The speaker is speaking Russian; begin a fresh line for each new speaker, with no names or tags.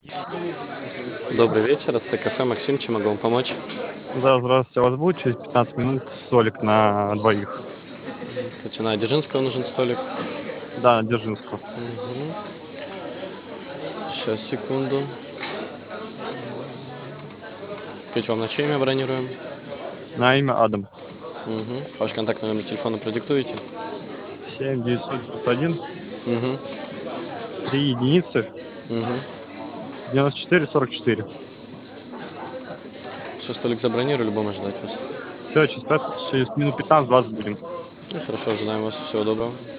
Добрый вечер, это кафе Максим, чем могу вам помочь?
Да, здравствуйте. У вас будет через 15 минут столик на двоих?
Кстати, на Дзержинского нужен столик.
Да, на Дзержинского.
Сейчас, секунду. Скажите, вам на чье имя бронируем?
На имя Адам.
Ваш контактный номер телефона продиктуете?
7 991
Угу.
3 единицы
Угу.
94 44.
Все, столик забронировали, будем ждать вас.
Все, через минут 15-20 будем.
Ну, хорошо, ожидаем вас. Всего доброго.